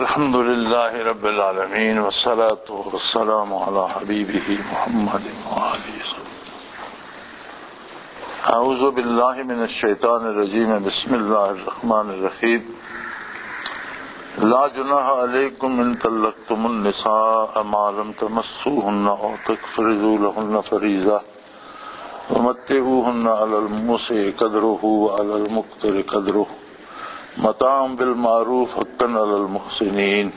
الحمد لله رب العالمين والصلاة والسلام على حبيبه محمد وآله. أعوذ بالله من الشيطان الرجيم. بسم الله الرحمن الرحيم. لا جناح عليكم إن طلقتم النساء ما لم تمسوهن أو تفرضوا لهن فريضة ومتعوهن على الموسع قدره وعلى المقتر قدره متاعا بالمعروف حقا على المحسنين.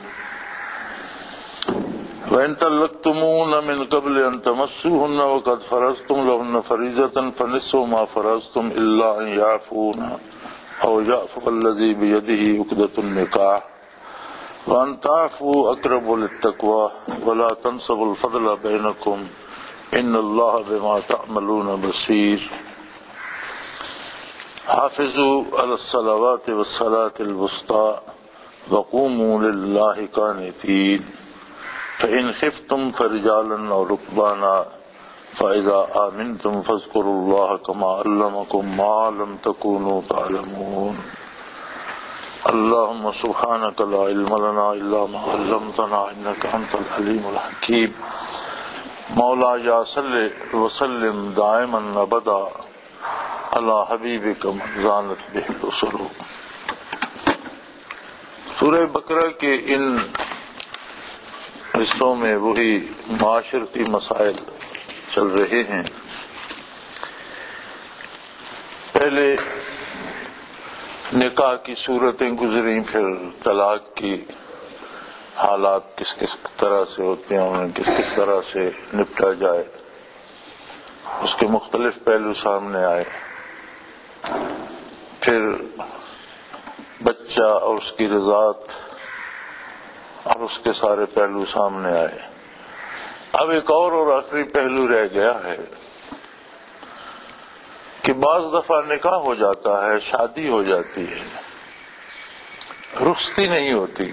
وإن طلقتموهن من قبل أن تمسوهن وقد فرضتم لهن فريضة فنصف ما فرضتم إلا أن يعفون أو يعفو الذي بيده عقدة النكاح وأن تعفوا أقرب للتقوى ولا تنسبوا الفضل بينكم إن الله بما تعملون بصير. حافظوا على الصلوات والصلاة الوسطى وقوموا لله قانتين فإن خفتم فرجالا أو ركبانا فإذا آمنتم فاذكروا الله كما علمكم ما لم تكونوا تعلمون. اللهم سبحانك لا علم لنا إلا ما علمتنا إنك أنت العليم الحكيم. مولاي صل وسلم دائما أبدا اللہ حبیبک من زانت بہ الرسل. سورہ بقرہ کے ان حصوں میں وہی معاشرتی مسائل چل رہے ہیں. پہلے نکاح کی صورتیں گزریں، پھر طلاق کی حالات کس کس طرح سے ہوتے ہیں، انہیں کس کس طرح سے نپٹا جائے، اس کے مختلف پہلو سامنے آئے. پھر بچہ اور اس کی رضاعت اور اس کے سارے پہلو سامنے آئے. اب ایک اور آخری پہلو رہ گیا ہے کہ بعض دفعہ نکاح ہو جاتا ہے، شادی ہو جاتی ہے، رخصتی نہیں ہوتی.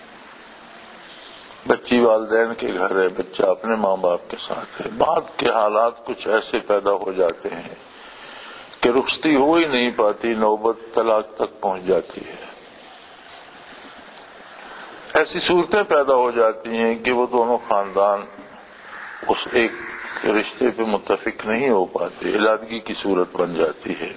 بچی والدین کے گھر ہے، بچہ اپنے ماں باپ کے ساتھ ہے. بعد کے حالات کچھ ایسے پیدا ہو جاتے ہیں کہ رخصتی ہو ہی نہیں پاتی، نوبت طلاق تک پہنچ جاتی ہے. ایسی صورتیں پیدا ہو جاتی ہیں کہ وہ دونوں خاندان اس ایک رشتے پہ متفق نہیں ہو پاتے، علیحدگی کی صورت بن جاتی ہے.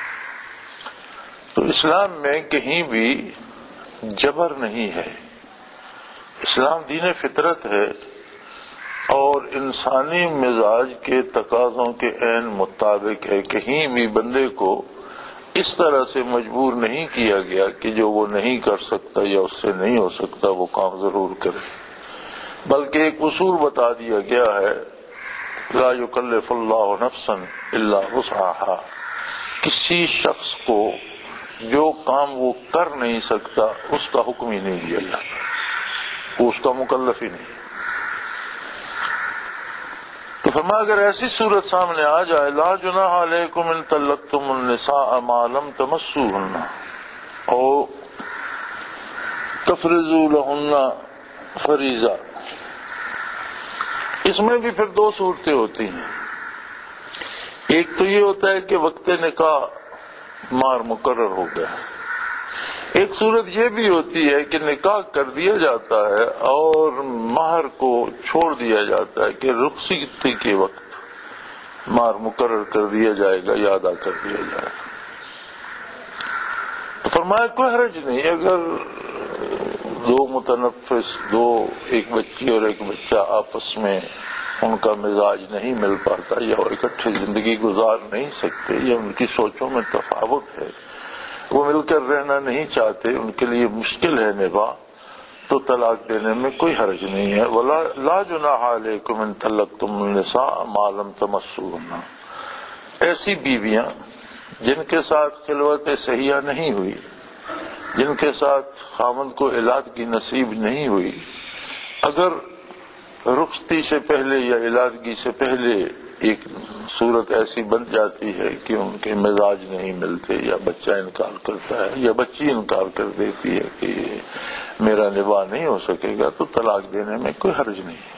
تو اسلام میں کہیں بھی جبر نہیں ہے. اسلام دین فطرت ہے اور انسانی مزاج کے تقاضوں کے عین مطابق ہے. کہیں بھی بندے کو اس طرح سے مجبور نہیں کیا گیا کہ جو وہ نہیں کر سکتا یا اس سے نہیں ہو سکتا وہ کام ضرور کرے، بلکہ ایک اصول بتا دیا گیا ہے، لا یکلف اللہ نفسا الا وسعها. کسی شخص کو جو کام وہ کر نہیں سکتا اس کا حکم ہی نہیں دیا جاتا، وہ اس کا مکلف ہی نہیں. تو فرمایا اگر ایسی صورت سامنے آ جائے، لا جناح علیکم ان طلقتم النساء ما لم تمسوهن او تفرضوا لهن فریضہ. اس میں بھی پھر دو صورتیں ہوتی ہیں. ایک تو یہ ہوتا ہے کہ وقت نکاح مہر مقرر ہو گیا. ایک صورت یہ بھی ہوتی ہے کہ نکاح کر دیا جاتا ہے اور مہر کو چھوڑ دیا جاتا ہے کہ رخصتی کے وقت مہر مقرر کر دیا جائے گا یا ادا کر دیا جائے گا. تو فرمایا کوئی حرج نہیں اگر دو متنفس، ایک بچی اور ایک بچہ آپس میں ان کا مزاج نہیں مل پاتا یا وہ اکٹھے زندگی گزار نہیں سکتے یا ان کی سوچوں میں تفاوت ہے، وہ مل کر رہنا نہیں چاہتے، ان کے لیے مشکل ہے نبھا، تو طلاق دینے میں کوئی حرج نہیں ہے. لا جناح علیکم ان طلقتم النساء ما لم تمسوهن. ایسی بیویاں جن کے ساتھ خلوت صحیحہ نہیں ہوئی، جن کے ساتھ خاوند کو علیحدگی نصیب نہیں ہوئی، اگر رخصتی سے پہلے یا علیحدگی سے پہلے ایک صورت ایسی بن جاتی ہے کہ ان کے مزاج نہیں ملتے یا بچہ انکار کرتا ہے یا بچی انکار کر دیتی ہے کہ میرا نباہ نہیں ہو سکے گا، تو طلاق دینے میں کوئی حرج نہیں ہے.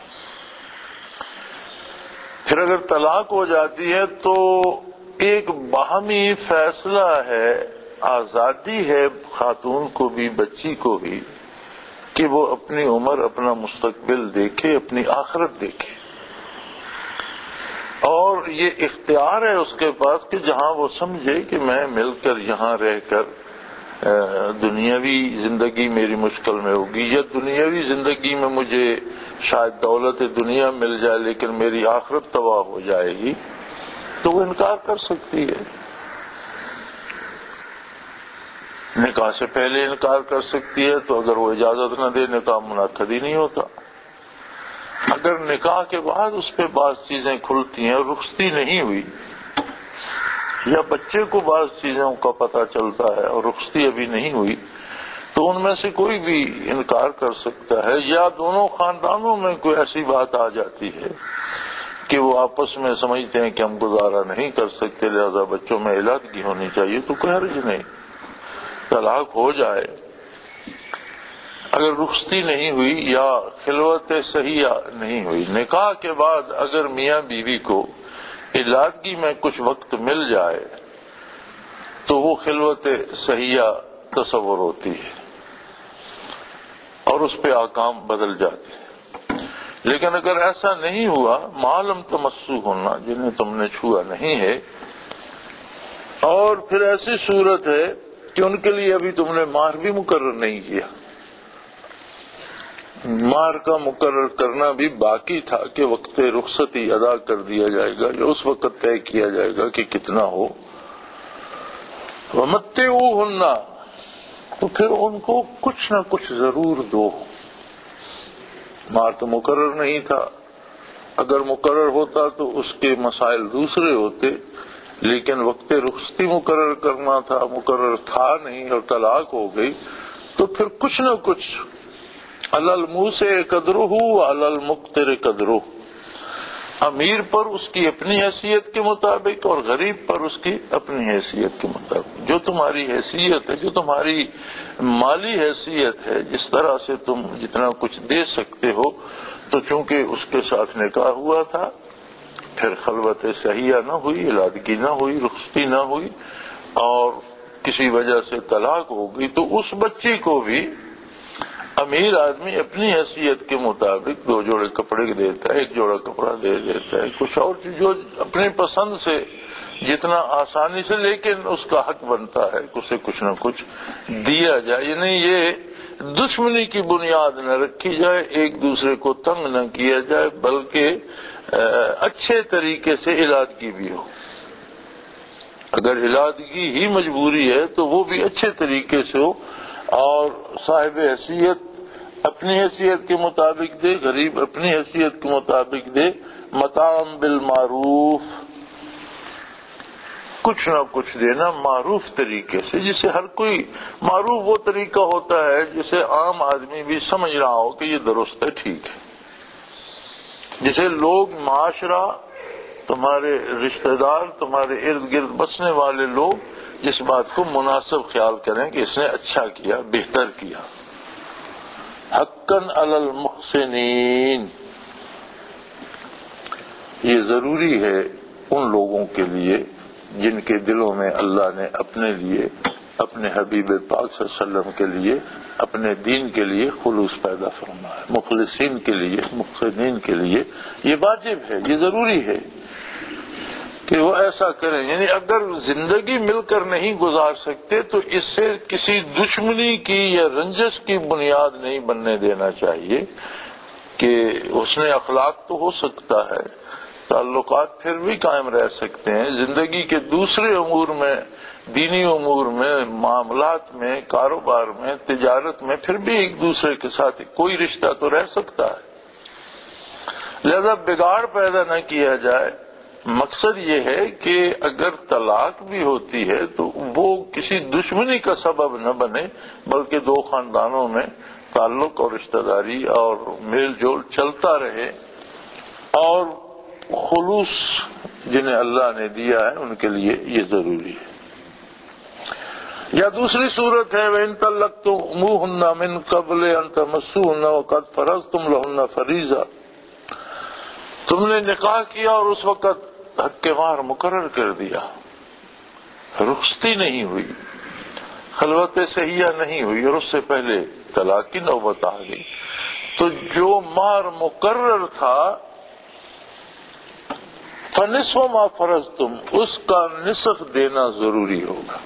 پھر اگر طلاق ہو جاتی ہے تو ایک باہمی فیصلہ ہے، آزادی ہے خاتون کو بھی بچی کو بھی کہ وہ اپنی عمر، اپنا مستقبل دیکھے، اپنی آخرت دیکھے، اور یہ اختیار ہے اس کے پاس کہ جہاں وہ سمجھے کہ میں مل کر یہاں رہ کر دنیاوی زندگی میری مشکل میں ہوگی، یا دنیاوی زندگی میں مجھے شاید دولت دنیا مل جائے لیکن میری آخرت تباہ ہو جائے گی، تو وہ انکار کر سکتی ہے۔ نکاح سے پہلے انکار کر سکتی ہے، تو اگر وہ اجازت نہ دے نکاح منعقد ہی نہیں ہوتا۔ اگر نکاح کے بعد اس پہ بعض چیزیں کھلتی ہیں اور رخصتی نہیں ہوئی، یا بچے کو بعض چیزوں کا پتہ چلتا ہے اور رخصتی ابھی نہیں ہوئی، تو ان میں سے کوئی بھی انکار کر سکتا ہے، یا دونوں خاندانوں میں کوئی ایسی بات آ جاتی ہے کہ وہ آپس میں سمجھتے ہیں کہ ہم گزارا نہیں کر سکتے، لہذا بچوں میں علیحدگی ہونی چاہیے، تو کوئی حرج نہیں، طلاق ہو جائے۔ اگر رخصتی نہیں ہوئی یا خلوت صحیحہ نہیں ہوئی، نکاح کے بعد اگر میاں بیوی کو علیحدگی میں کچھ وقت مل جائے تو وہ خلوت صحیحہ تصور ہوتی ہے اور اس پہ احکام بدل جاتے ہیں۔ لیکن اگر ایسا نہیں ہوا، ما لم تمسو ہونا، جنہیں تم نے چھوا نہیں ہے، اور پھر ایسی صورت ہے کہ ان کے لیے ابھی تم نے مہر بھی مقرر نہیں کیا، مہر کا مقرر کرنا بھی باقی تھا کہ وقت رخصتی ادا کر دیا جائے گا، یا اس وقت طے کیا جائے گا کہ کتنا ہو۔ وَمَتِّعُوهُنَّ، تو پھر ان کو کچھ نہ کچھ ضرور دو۔ مہر تو مقرر نہیں تھا، اگر مقرر ہوتا تو اس کے مسائل دوسرے ہوتے، لیکن وقت رخصتی مقرر کرنا تھا، مقرر تھا نہیں اور طلاق ہو گئی، تو پھر کچھ نہ کچھ علی الموسع قدرہ وعلی المقتر قدرہ، امیر پر اس کی اپنی حیثیت کے مطابق اور غریب پر اس کی اپنی حیثیت کے مطابق، جو تمہاری حیثیت ہے، جو تمہاری مالی حیثیت ہے، جس طرح سے تم جتنا کچھ دے سکتے ہو، تو چونکہ اس کے ساتھ نکاح ہوا تھا، پھر خلوت صحیحہ نہ ہوئی، علیحدگی نہ ہوئی، رخصتی نہ ہوئی، اور کسی وجہ سے طلاق ہو گئی، تو اس بچی کو بھی امیر آدمی اپنی حیثیت کے مطابق 2 جوڑے کپڑے دیتا ہے، 1 جوڑا کپڑا دے دیتا ہے، کچھ اور چیز جو اپنی پسند سے جتنا آسانی سے، لیکن اس کا حق بنتا ہے کہ اسے کچھ نہ کچھ دیا جائے، یعنی یہ دشمنی کی بنیاد نہ رکھی جائے، ایک دوسرے کو تنگ نہ کیا جائے، بلکہ اچھے طریقے سے علیحدگی بھی ہو۔ اگر علیحدگی ہی مجبوری ہے تو وہ بھی اچھے طریقے سے ہو، اور صاحب حیثیت اپنی حیثیت کے مطابق دے، غریب اپنی حیثیت کے مطابق دے، متاعا بالمعروف، کچھ نہ کچھ دینا معروف طریقے سے، جسے ہر کوئی، معروف وہ طریقہ ہوتا ہے جسے عام آدمی بھی سمجھ رہا ہو کہ یہ درست ہے، ٹھیک ہے، جسے لوگ، معاشرہ، تمہارے رشتہ دار، تمہارے ارد گرد بسنے والے لوگ اس بات کو مناسب خیال کریں کہ اس نے اچھا کیا، بہتر کیا۔ حقاً علی المحسنین، یہ ضروری ہے ان لوگوں کے لیے جن کے دلوں میں اللہ نے اپنے لیے، اپنے حبیب پاک صلی اللہ علیہ وسلم کے لیے، اپنے دین کے لیے خلوص پیدا فرمایا، مخلصین کے لیے، محسنین کے لیے یہ واجب ہے، یہ ضروری ہے کہ وہ ایسا کریں۔ یعنی اگر زندگی مل کر نہیں گزار سکتے تو اس سے کسی دشمنی کی یا رنجش کی بنیاد نہیں بننے دینا چاہیے، کہ حسن اخلاق تو ہو سکتا ہے، تعلقات پھر بھی قائم رہ سکتے ہیں، زندگی کے دوسرے امور میں، دینی امور میں، معاملات میں، کاروبار میں، تجارت میں، پھر بھی ایک دوسرے کے ساتھ کوئی رشتہ تو رہ سکتا ہے، لہذا بگاڑ پیدا نہ کیا جائے۔ مقصد یہ ہے کہ اگر طلاق بھی ہوتی ہے تو وہ کسی دشمنی کا سبب نہ بنے، بلکہ 2 خاندانوں میں تعلق اور رشتہ داری اور میل جول چلتا رہے، اور خلوص جنہیں اللہ نے دیا ہے ان کے لیے یہ ضروری ہے۔ یا دوسری صورت ہے وَإِن طَلَّقْتُمُوهُنَّ مِن قَبْلِ أَن تَمَسُّوهُنَّ وَقَدْ فَرَضْتُمْ لَهُنَّ فَرِيضَةً، تم نے نکاح کیا اور اس وقت حق مہر مقرر کر دیا، رخصتی نہیں ہوئی، خلوت صحیحہ نہیں ہوئی، اور اس سے پہلے طلاق کی نوبت آ گئی تو جو مہر مقرر تھا فنصف ما فرضتم، اس کا نصف دینا ضروری ہوگا۔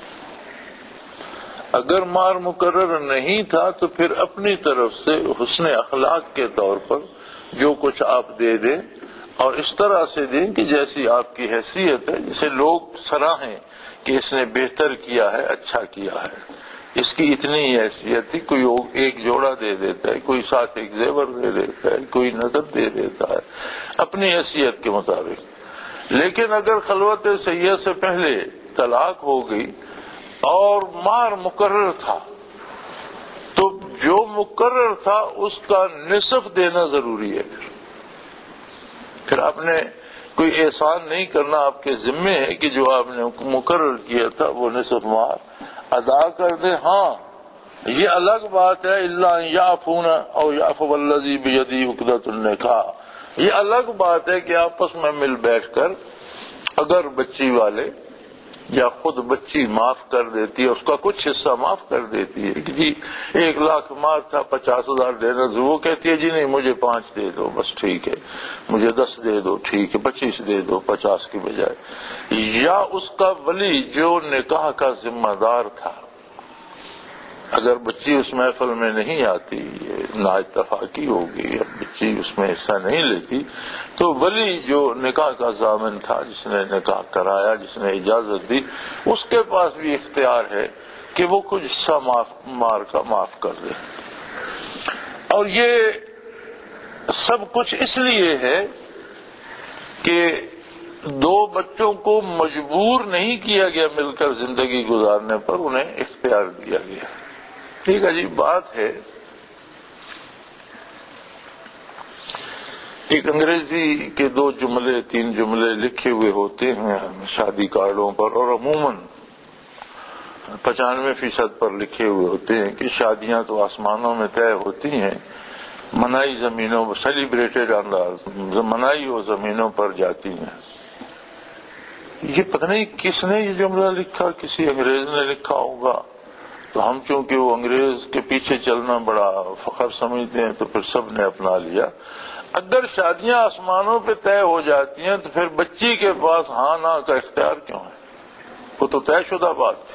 اگر مہر مقرر نہیں تھا تو پھر اپنی طرف سے حسن اخلاق کے طور پر جو کچھ آپ دے دیں، اور اس طرح سے دیں کہ جیسی آپ کی حیثیت ہے، جسے لوگ سراہیں کہ اس نے بہتر کیا ہے، اچھا کیا ہے، اس کی اتنی ہی حیثیت تھی۔ کوئی ایک جوڑا دے دیتا ہے، کوئی ساتھ ایک زیور دے دیتا ہے، کوئی نقد دے دیتا ہے اپنی حیثیت کے مطابق۔ لیکن اگر خلوت سیہ سے پہلے طلاق ہو گئی اور مہر مقرر تھا تو جو مقرر تھا اس کا نصف دینا ضروری ہے۔ پھر آپ نے کوئی احسان نہیں کرنا، آپ کے ذمے ہے کہ جو آپ نے مقرر کیا تھا وہ نصف مہر ادا کر دے۔ ہاں یہ الگ بات ہے، الا ان یعفون او یعفو الذی بیدہ عقدۃ النکاح، یہ الگ بات ہے کہ آپس میں مل بیٹھ کر اگر بچی والے یا خود بچی معاف کر دیتی ہے، اس کا کچھ حصہ معاف کر دیتی ہے کہ جی 1,00,000 مہر تھا 50,000 دینا، وہ کہتی ہے جی نہیں مجھے 5 دے دو بس ٹھیک ہے، مجھے 10 دے دو ٹھیک ہے، 25 دے دو 50 کی بجائے، یا اس کا ولی جو نکاح کا ذمہ دار تھا اگر بچی اس محفل میں نہیں آتی، نا اتفاقی ہوگی، اب بچی اس میں حصہ نہیں لیتی، تو ولی جو نکاح کا ضامن تھا، جس نے نکاح کرایا، جس نے اجازت دی، اس کے پاس بھی اختیار ہے کہ وہ کچھ حصہ معاف کر دے۔ اور یہ سب کچھ اس لیے ہے کہ دو بچوں کو مجبور نہیں کیا گیا مل کر زندگی گزارنے پر، انہیں اختیار دیا گیا۔ ٹھیک ہے جی، بات ہے ایک انگریزی کے 2 جملے 3 جملے لکھے ہوئے ہوتے ہیں شادی کارڈوں پر، اور عموماً 95% پر لکھے ہوئے ہوتے ہیں کہ شادیاں تو آسمانوں میں طے ہوتی ہیں، منائی زمینوں سیلیبریٹڈ انداز منائی وہ زمینوں پر جاتی ہیں۔ یہ پتہ نہیں کس نے یہ جملہ لکھا، کسی انگریز نے لکھا ہوگا، تو ہم چونکہ وہ انگریز کے پیچھے چلنا بڑا فخر سمجھتے ہیں تو پھر سب نے اپنا لیا۔ اگر شادیاں آسمانوں پہ طے ہو جاتی ہیں تو پھر بچی کے پاس ہاں نہ کا اختیار کیوں ہے؟ وہ تو طے شدہ بات تھی۔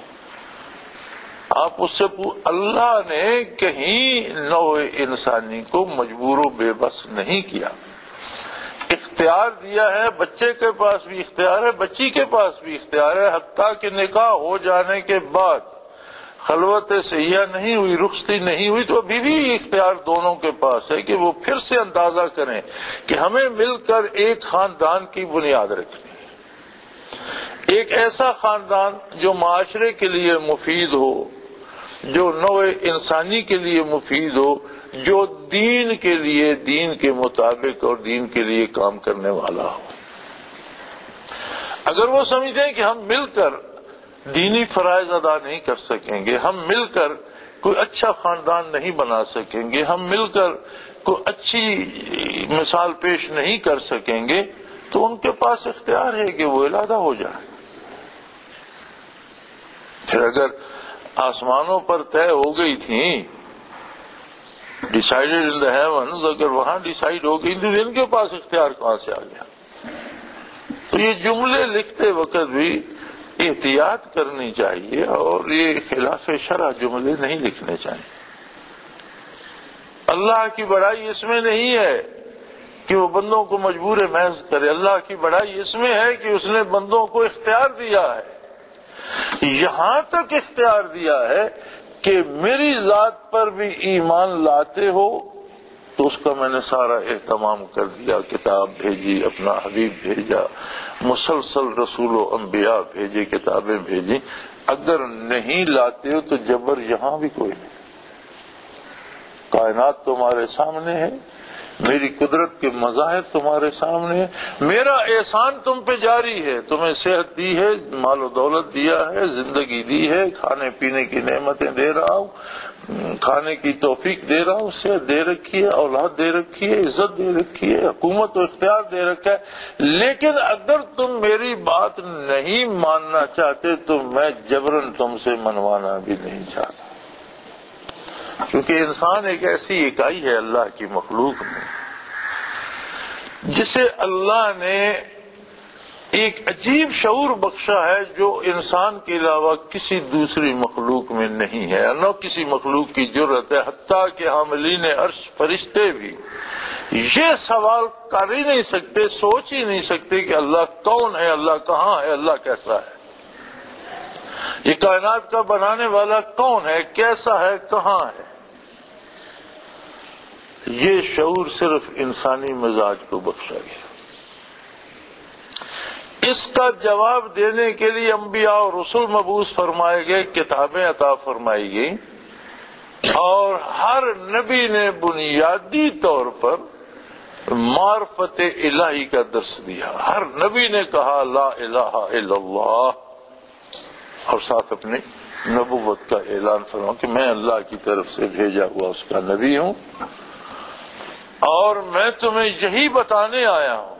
آپ اس سے اللہ نے کہیں نوع انسانی کو مجبور و بے بس نہیں کیا، اختیار دیا ہے۔ بچے کے پاس بھی اختیار ہے، بچی کے پاس بھی اختیار ہے، حتیٰ کہ نکاح ہو جانے کے بعد خلوت سیاح نہیں ہوئی، رخصتی نہیں ہوئی، تو ابھی بھی اختیار دونوں کے پاس ہے کہ وہ پھر سے اندازہ کریں کہ ہمیں مل کر ایک خاندان کی بنیاد رکھنی ہے، ایک ایسا خاندان جو معاشرے کے لیے مفید ہو، جو نوع انسانی کے لیے مفید ہو، جو دین کے لیے دین کے مطابق اور دین کے لیے کام کرنے والا ہو۔ اگر وہ سمجھتے ہیں کہ ہم مل کر دینی فرائض ادا نہیں کر سکیں گے، ہم مل کر کوئی اچھا خاندان نہیں بنا سکیں گے، ہم مل کر کوئی اچھی مثال پیش نہیں کر سکیں گے، تو ان کے پاس اختیار ہے کہ وہ علیحدہ ہو جائے۔ پھر اگر آسمانوں پر طے ہو گئی تھیں، ڈیسائیڈڈ ان دا ہیونز، اگر وہاں ڈیسائیڈ ہو گئی تو ان کے پاس اختیار کہاں سے آ گیا؟ تو یہ جملے لکھتے وقت بھی احتیاط کرنی چاہیے، اور یہ خلاف شرع جملے نہیں لکھنے چاہیے۔ اللہ کی بڑائی اس میں نہیں ہے کہ وہ بندوں کو مجبور محض کرے، اللہ کی بڑائی اس میں ہے کہ اس نے بندوں کو اختیار دیا ہے، یہاں تک اختیار دیا ہے کہ میری ذات پر بھی ایمان لاتے ہو تو اس کا میں نے سارا اہتمام کر دیا، کتاب بھیجی، اپنا حبیب بھیجا، مسلسل رسول و انبیاء بھیجے، کتابیں بھیجی۔ اگر نہیں لاتے ہو تو جبر یہاں بھی کوئی نہیں، کائنات تمہارے سامنے ہے، میری قدرت کے مظاہر تمہارے سامنے ہے، میرا احسان تم پہ جاری ہے، تمہیں صحت دی ہے، مال و دولت دیا ہے، زندگی دی ہے، کھانے پینے کی نعمتیں دے رہا ہوں، کھانے کی توفیق دے رہا ہوں، صحت دے رکھی ہے، اولاد دے رکھی ہے، عزت دے رکھی ہے، حکومت و اختیار دے رکھا ہے، لیکن اگر تم میری بات نہیں ماننا چاہتے تو میں جبراً تم سے منوانا بھی نہیں چاہتا۔ کیونکہ انسان ایک ایسی اکائی ہے اللہ کی مخلوق میں جسے اللہ نے ایک عجیب شعور بخشا ہے جو انسان کے علاوہ کسی دوسری مخلوق میں نہیں ہے، نہ کسی مخلوق کی جرت ہے، حتیٰ کہ حاملین عرش فرشتے بھی یہ سوال کر ہی نہیں سکتے، سوچ ہی نہیں سکتے کہ اللہ کون ہے، اللہ کہاں ہے، اللہ کیسا ہے، یہ کائنات کا بنانے والا کون ہے، کیسا ہے، کہاں ہے۔ یہ شعور صرف انسانی مزاج کو بخشا گیا۔ اس کا جواب دینے کے لیے انبیاء اور رسول مبعوث فرمائے گئے، کتابیں عطا فرمائی گئیں، اور ہر نبی نے بنیادی طور پر معرفت الہی کا درس دیا۔ ہر نبی نے کہا لا الہ الا اللہ، اور ساتھ اپنی نبوت کا اعلان فرمایا کہ میں اللہ کی طرف سے بھیجا ہوا اس کا نبی ہوں، اور میں تمہیں یہی بتانے آیا ہوں۔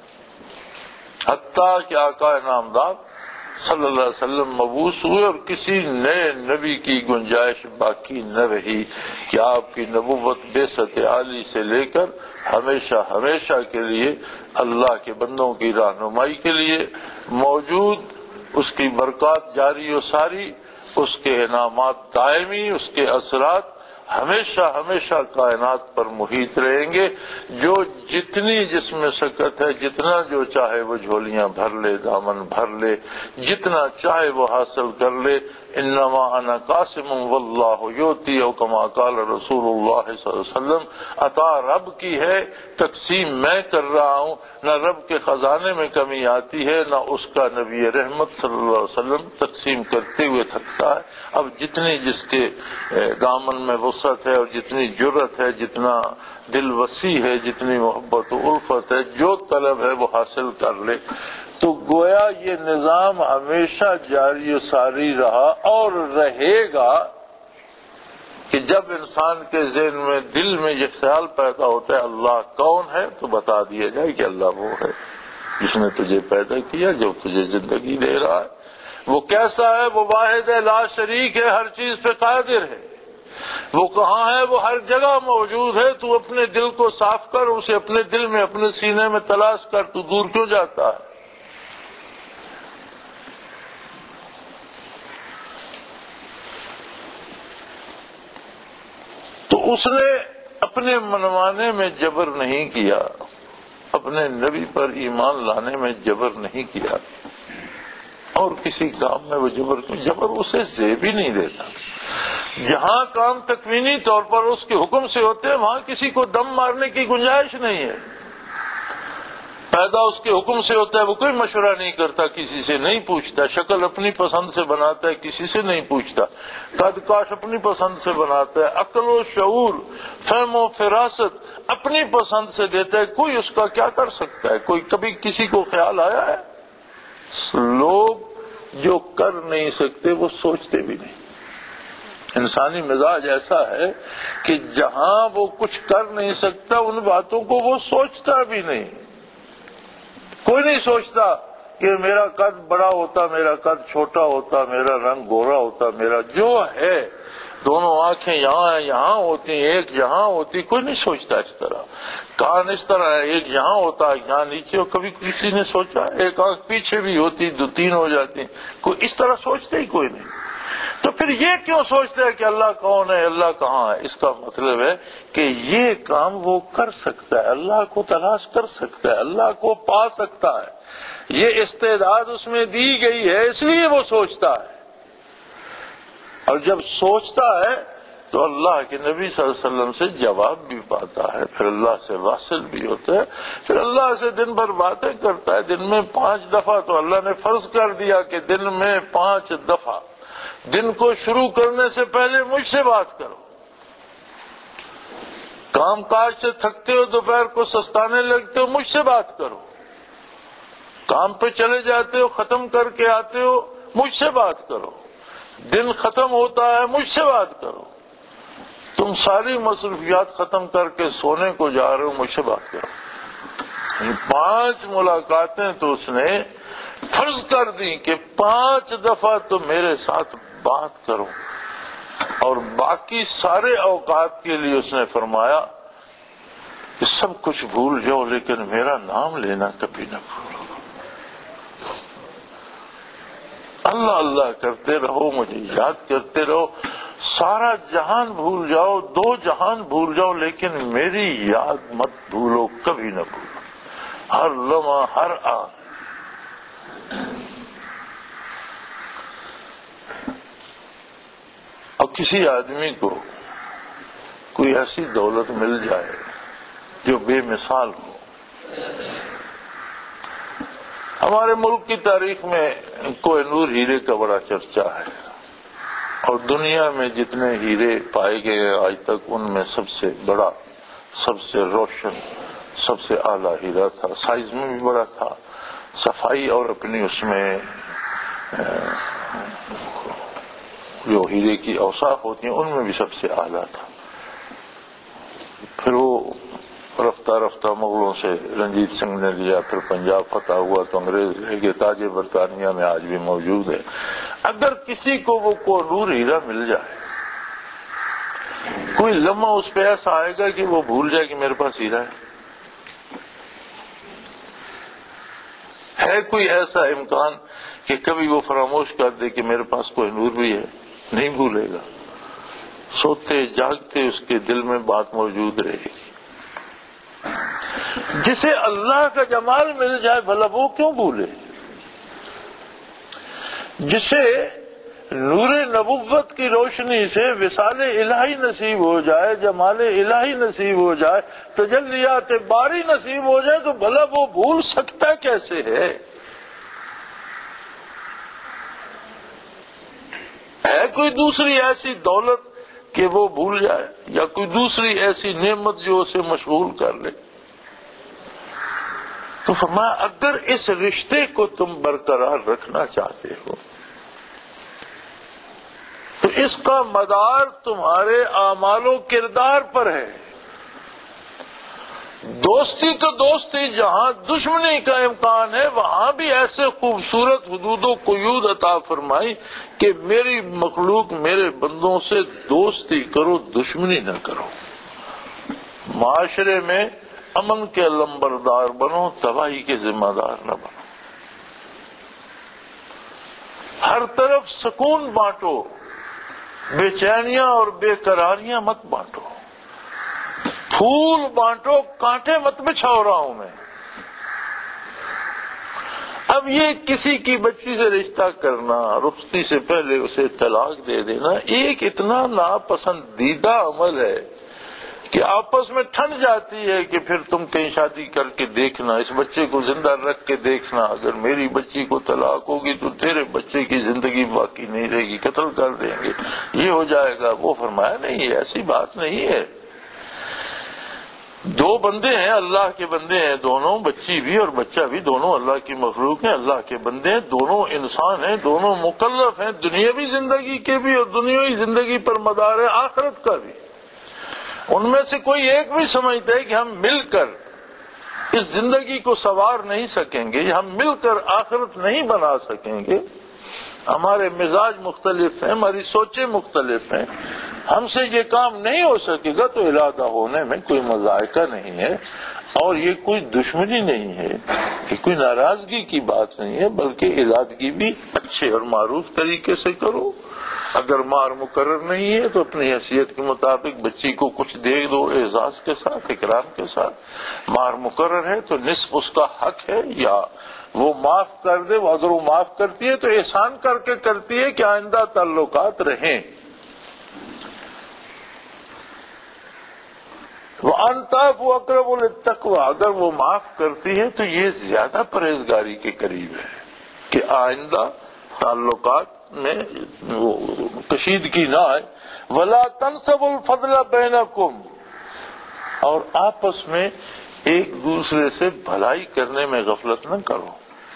حتیٰ کہ آقا نامدار صلی اللہ علیہ وسلم مبعوث ہوئے اور کسی نئے نبی کی گنجائش باقی نہ رہی کہ آپ کی نبوت بعثت عالی سے لے کر ہمیشہ ہمیشہ کے لیے اللہ کے بندوں کی رہنمائی کے لیے موجود، اس کی برکات جاری و ساری، اس کے انعامات دائمی، اس کے اثرات ہمیشہ ہمیشہ کائنات پر محیط رہیں گے۔ جو جتنی جس میں سکت ہے، جتنا جو چاہے وہ جھولیاں بھر لے، دامن بھر لے، جتنا چاہے وہ حاصل کر لے۔ انما انا قاسم واللہ یؤتی، او کما قال رسول اللہ صلی اللہ علیہ وسلم، عطا رب کی ہے، تقسیم میں کر رہا ہوں، نہ رب کے خزانے میں کمی آتی ہے، نہ اس کا نبی رحمت صلی اللہ علیہ وسلم تقسیم کرتے ہوئے تھکتا ہے۔ اب جتنی جس کے دامن میں وسعت ہے اور جتنی جرت ہے، جتنا دل وسیع ہے، جتنی محبت و الفت ہے، جو طلب ہے وہ حاصل کر لے۔ تو گویا یہ نظام ہمیشہ جاری و ساری رہا اور رہے گا کہ جب انسان کے ذہن میں، دل میں یہ خیال پیدا ہوتا ہے اللہ کون ہے، تو بتا دیا جائے کہ اللہ وہ ہے جس نے تجھے پیدا کیا، جو تجھے زندگی دے رہا ہے۔ وہ کیسا ہے؟ وہ واحد ہے، لا شریک ہے، ہر چیز پہ قادر ہے۔ وہ کہاں ہے؟ وہ ہر جگہ موجود ہے۔ تو اپنے دل کو صاف کر، اسے اپنے دل میں، اپنے سینے میں تلاش کر، تو دور کیوں جاتا ہے؟ تو اس نے اپنے منوانے میں جبر نہیں کیا، اپنے نبی پر ایمان لانے میں جبر نہیں کیا، اور کسی کام میں وہ جبر اسے زیب ہی نہیں دیتا۔ جہاں کام تکوینی طور پر اس کے حکم سے ہوتے ہیں، وہاں کسی کو دم مارنے کی گنجائش نہیں ہے۔ پیدا اس کے حکم سے ہوتا ہے، وہ کوئی مشورہ نہیں کرتا، کسی سے نہیں پوچھتا، شکل اپنی پسند سے بناتا ہے، کسی سے نہیں پوچھتا، قد کاش اپنی پسند سے بناتا ہے، عقل و شعور، فہم و فراست اپنی پسند سے دیتا ہے، کوئی اس کا کیا کر سکتا ہے؟ کوئی کبھی کسی کو خیال آیا ہے؟ لوگ جو کر نہیں سکتے وہ سوچتے بھی نہیں۔ انسانی مزاج ایسا ہے کہ جہاں وہ کچھ کر نہیں سکتا ان باتوں کو وہ سوچتا بھی نہیں۔ کوئی نہیں سوچتا کہ میرا قد بڑا ہوتا، میرا قد چھوٹا ہوتا، میرا رنگ گورا ہوتا، میرا جو ہے، دونوں آنکھیں یہاں ہوتی، ایک یہاں ہوتی، کوئی نہیں سوچتا اس طرح۔ کان اس طرح ہے، ایک یہاں ہوتا ہے، یہاں نیچے، اور کبھی کسی نے سوچا ایک آنکھ پیچھے بھی ہوتی، دو تین ہو جاتی، کوئی اس طرح سوچتے ہی کوئی نہیں۔ تو پھر یہ کیوں سوچتے ہیں کہ اللہ کون ہے، اللہ کہاں ہے؟ اس کا مطلب ہے کہ یہ کام وہ کر سکتا ہے، اللہ کو تلاش کر سکتا ہے، اللہ کو پا سکتا ہے، یہ استعداد اس میں دی گئی ہے، اس لیے وہ سوچتا ہے۔ اور جب سوچتا ہے تو اللہ کے نبی صلی اللہ علیہ وسلم سے جواب بھی پاتا ہے، پھر اللہ سے واصل بھی ہوتا ہے، پھر اللہ سے دن بھر باتیں کرتا ہے۔ دن میں 5 دفعہ تو اللہ نے فرض کر دیا کہ دن میں 5 دفعہ دن کو شروع کرنے سے پہلے مجھ سے بات کرو۔ کام کاج سے تھکتے ہو، دوپہر کو سستانے لگتے ہو، مجھ سے بات کرو۔ کام پہ چلے جاتے ہو، ختم کر کے آتے ہو، مجھ سے بات کرو۔ دن ختم ہوتا ہے، مجھ سے بات کرو۔ تم ساری مصروفیات ختم کر کے سونے کو جا رہے ہو، مجھ سے بات کرو۔ 5 ملاقاتیں تو اس نے فرض کر دی کہ 5 دفعہ تو میرے ساتھ بات کرو۔ اور باقی سارے اوقات کے لیے اس نے فرمایا کہ سب کچھ بھول جاؤ لیکن میرا نام لینا کبھی نہ بھولو. اللہ اللہ کرتے رہو، مجھے یاد کرتے رہو، سارا جہان بھول جاؤ، 2 جہان بھول جاؤ، لیکن میری یاد مت بھولو، کبھی نہ بھولو، ہر لمحہ ہر آن. اور کسی آدمی کو کوئی ایسی دولت مل جائے جو بے مثال ہو. ہمارے ملک کی تاریخ میں کوہ نور ہیرے کا بڑا چرچا ہے، اور دنیا میں جتنے ہیرے پائے گئے آج تک ان میں سب سے بڑا، سب سے روشن، سب سے اعلیٰ ہیرا تھا. سائز میں بھی بڑا تھا، صفائی اور اپنی اس میں جو ہیرے کی اوصاف ہوتی ہیں ان میں بھی سب سے اعلیٰ تھا. پھر وہ رفتہ رفتہ مغلوں سے رنجیت سنگھ نے لیا، پھر پنجاب فتح ہوا تو انگریز لے گئے، تاج برطانیہ میں آج بھی موجود ہے. اگر کسی کو وہ کوہ نور ہیرا مل جائے، کوئی لمحہ اس پہ ایسا آئے گا کہ وہ بھول جائے کہ میرے پاس ہیرا ہے کوئی ایسا امکان کہ کبھی وہ فراموش کر دے کہ میرے پاس کوہ نور بھی ہے؟ نہیں بھولے گا. سوتے جاگتے اس کے دل میں بات موجود رہے گی. جسے اللہ کا جمال مل جائے بھلا وہ کیوں بھولے؟ جسے نور نبوت کی روشنی سے وصال الہی نصیب ہو جائے، جمال الہی نصیب ہو جائے، تجلیات باری نصیب ہو جائے، تو بھلا وہ بھول سکتا کیسے ہے؟ ہے کوئی دوسری ایسی دولت کہ وہ بھول جائے، یا کوئی دوسری ایسی نعمت جو اسے مشغول کر لے؟ تو فرمایا اگر اس رشتے کو تم برقرار رکھنا چاہتے ہو تو اس کا مدار تمہارے اعمال و کردار پر ہے. دوستی تو دوستی، جہاں دشمنی کا امکان ہے وہاں بھی ایسے خوبصورت حدود و قیود عطا فرمائی کہ میری مخلوق، میرے بندوں سے دوستی کرو، دشمنی نہ کرو. معاشرے میں امن کے علمبردار بنو، تباہی کے ذمہ دار نہ بنو. ہر طرف سکون بانٹو، بے چینیاں اور بے قراریاں مت بانٹو. پھول بانٹو، کانٹے مت بچھاؤ راہوں میں. اب یہ کسی کی بچی سے رشتہ کرنا، رخصتی سے پہلے اسے طلاق دے دینا، ایک اتنا ناپسندیدہ عمل ہے کہ آپس میں ٹھن جاتی ہے کہ پھر تم کہیں شادی کر کے دیکھنا، اس بچے کو زندہ رکھ کے دیکھنا، اگر میری بچی کو طلاق ہوگی تو تیرے بچے کی زندگی باقی نہیں رہے گی، قتل کر دیں گے، یہ ہو جائے گا. وہ فرمایا نہیں، ایسی بات نہیں ہے. 2 بندے ہیں، اللہ کے بندے ہیں دونوں، بچی بھی اور بچہ بھی، دونوں اللہ کی مخلوق ہیں، اللہ کے بندے ہیں، دونوں انسان ہیں، دونوں مکلف ہیں، دنیاوی زندگی کے بھی اور دنیاوی زندگی پر مدار ہے آخرت کا بھی. ان میں سے کوئی ایک بھی سمجھتا ہے کہ ہم مل کر اس زندگی کو سنوار نہیں سکیں گے، ہم مل کر آخرت نہیں بنا سکیں گے. ہمارے مزاج مختلف ہیں، ہماری سوچیں مختلف ہیں، ہم سے یہ کام نہیں ہو سکے گا. تو علادہ ہونے میں کوئی مذائقہ نہیں ہے، اور یہ کوئی دشمنی نہیں ہے، یہ کوئی ناراضگی کی بات نہیں ہے، بلکہ علادگی بھی اچھے اور معروف طریقے سے کرو. اگر مار مقرر نہیں ہے تو اپنی حیثیت کے مطابق بچی کو کچھ دے دو، اعزاز کے ساتھ، اکرام کے ساتھ. مار مقرر ہے تو نصف اس کا حق ہے، یا وہ معاف کر دے. اگر وہ معاف کرتی ہے تو احسان کر کے کرتی ہے کہ آئندہ تعلقات رہیں. وَأَن تَعْفُوا أَقْرَبُ لِلتَّقْوَىٰ، اگر وہ معاف کرتی ہے تو یہ زیادہ پرہیزگاری کے قریب ہے کہ آئندہ تعلقات میں وہ کشیدگی نہ آئے. وَلَا تَنْسَبُوا الْفَضْلَ بَيْنَكُمْ، اور آپس میں ایک دوسرے سے بھلائی کرنے میں غفلت نہ کرو.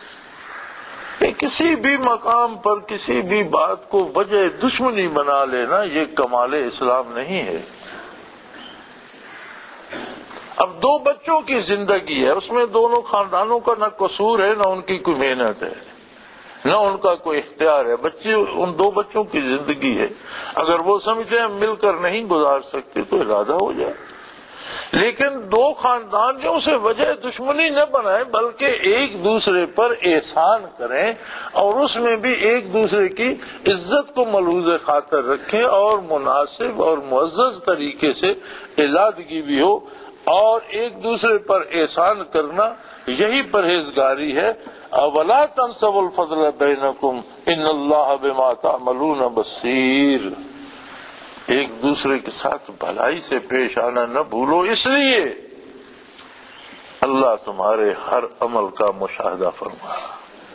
کسی بھی مقام پر کسی بھی بات کو وجہ دشمنی بنا لینا یہ کمال اسلام نہیں ہے. اب 2 بچوں کی زندگی ہے، اس میں دونوں خاندانوں کا نہ قصور ہے نہ ان کی کوئی محنت ہے. نہ ان کا کوئی اختیار ہے. بچے ان دو بچوں کی زندگی ہے، اگر وہ سمجھتے ہیں مل کر نہیں گزار سکتے تو ارادہ ہو جائے. لیکن دو خاندان جو اسے وجہ دشمنی نہ بنائیں بلکہ ایک دوسرے پر احسان کریں اور اس میں بھی ایک دوسرے کی عزت کو ملحوظ خاطر رکھیں اور مناسب اور معزز طریقے سے علادگی بھی ہو، اور ایک دوسرے پر احسان کرنا یہی پرہیزگاری ہے. وَلَا تَنْسَوْا الْفَضْلَ بَيْنَكُمْ إِنَّ اللَّهَ بِمَا تَعْمَلُونَ بَصِيرٌ. ایک دوسرے کے ساتھ بھلائی سے پیش آنا نہ بھولو، اس لیے اللہ تمہارے ہر عمل کا مشاہدہ فرما رہا.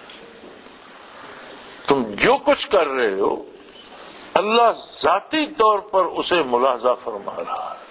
تم جو کچھ کر رہے ہو اللہ ذاتی طور پر اسے ملاحظہ فرما رہا ہے.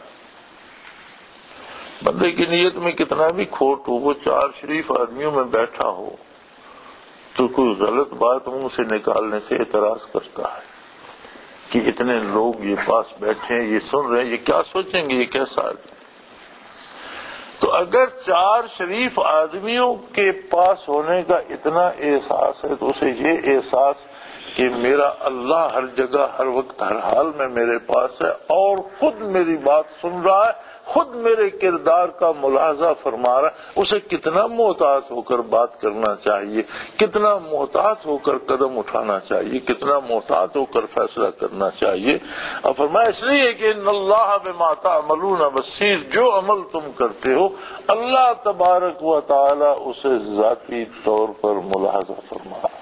بندے کی نیت میں کتنا بھی کھوٹ ہو، وہ چار شریف آدمیوں میں بیٹھا ہو تو کوئی غلط بات منہ سے نکالنے سے اعتراض کرتا ہے کہ اتنے لوگ یہ پاس بیٹھے ہیں، یہ سن رہے ہیں، یہ کیا سوچیں گے، یہ کیسا آدمی. تو اگر چار شریف آدمیوں کے پاس ہونے کا اتنا احساس ہے تو اسے یہ احساس کہ میرا اللہ ہر جگہ ہر وقت ہر حال میں میرے پاس ہے اور خود میری بات سن رہا ہے، خود میرے کردار کا ملاحظہ فرما رہا ہے، اسے کتنا محتاط ہو کر بات کرنا چاہیے، کتنا محتاط ہو کر قدم اٹھانا چاہیے، کتنا محتاط ہو کر فیصلہ کرنا چاہیے. اور فرمایا اس لیے کہ ان اللہ بما تعملون بصیر، جو عمل تم کرتے ہو اللہ تبارک و تعالی اسے ذاتی طور پر ملاحظہ فرما رہا ہے.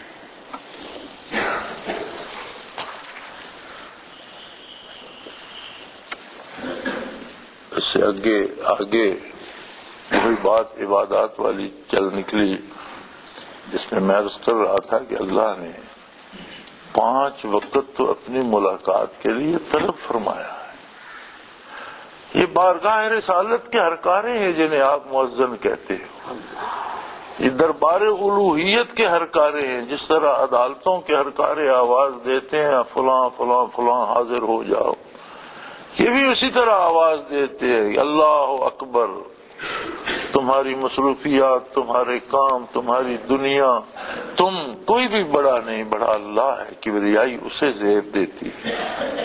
اس سے آگے وہی بات عبادات والی چل نکلی جس میں میں عرض کر رہا تھا کہ اللہ نے 5 وقت تو اپنی ملاقات کے لیے طلب فرمایا ہے. یہ بارگاہ رسالت کے ہرکارے ہیں جنہیں آپ مؤذن کہتے ہو، یہ دربار الوہیت کے ہرکارے ہیں. جس طرح عدالتوں کے ہرکارے آواز دیتے ہیں فلاں فلاں فلاں حاضر ہو جاؤ، یہ بھی اسی طرح آواز دیتے ہیں اللہ اکبر. تمہاری مصروفیات، تمہارے کام، تمہاری دنیا، تم کوئی بھی بڑا نہیں، بڑا اللہ ہے. کبریائی اسے زیب دیتی ہے.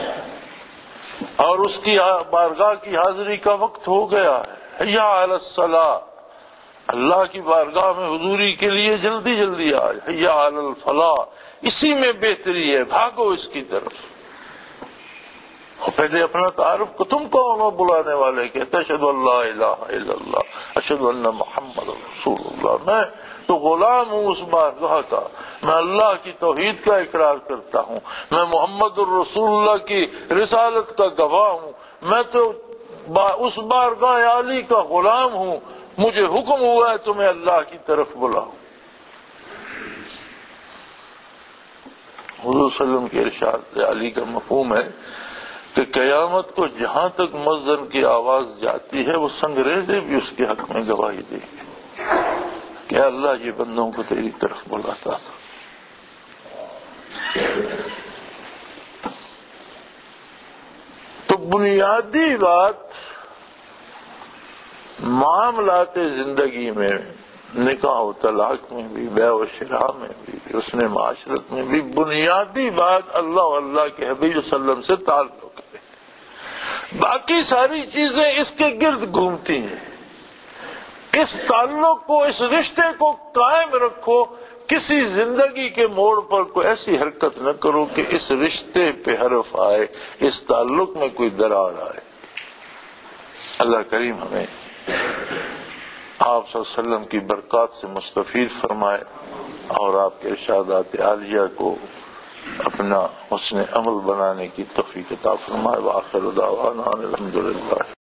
اور اس کی بارگاہ کی حاضری کا وقت ہو گیا ہے، حی علی الصلاۃ، اللہ کی بارگاہ میں حضوری کے لیے جلدی جلدی آج، حی علی الفلاح، اسی میں بہتری ہے، بھاگو اس کی طرف. اور پہلے اپنا تعارف کو تم کون ہو بلانے والے کہتے اشہد ان لا الہ الا اللہ اشہد ان محمد رسول اللہ. میں تو غلام ہوں اس بارگاہ کا، میں اللہ کی توحید کا اقرار کرتا ہوں، میں محمد الرسول اللہ کی رسالت کا گواہ ہوں، میں تو اس بارگاہ عالی کا غلام ہوں، مجھے حکم ہوا ہے تمہیں اللہ کی طرف بلاؤ. حضور صلی اللہ علیہ وسلم کے ارشاد علی کا مفہوم ہے کہ قیامت کو جہاں تک مؤذن کی آواز جاتی ہے وہ سنگریزے بھی اس کے حق میں گواہی دیں گے کہ اللہ یہ بندوں کو تیری طرف بلاتا تھا. تو بنیادی بات معاملات زندگی میں، نکاح و طلاق میں بھی، بیع و شراء میں بھی، حسن معاشرت میں بھی، بنیادی بات اللہ و اللہ کے حبیب صلی اللہ علیہ وسلم سے تعلق ہے. باقی ساری چیزیں اس کے گرد گھومتی ہیں. اس تعلق کو، اس رشتے کو قائم رکھو. کسی زندگی کے موڑ پر کوئی ایسی حرکت نہ کرو کہ اس رشتے پہ حرف آئے، اس تعلق میں کوئی درار آئے. اللہ کریم ہمیں آپ صلی اللہ علیہ وسلم کی برکات سے مستفید فرمائے اور آپ کے ارشادات عالیہ کو اپنا حسن عمل بنانے کی توفیق عطا فرمائے. وآخر دعوانا الحمدللہ.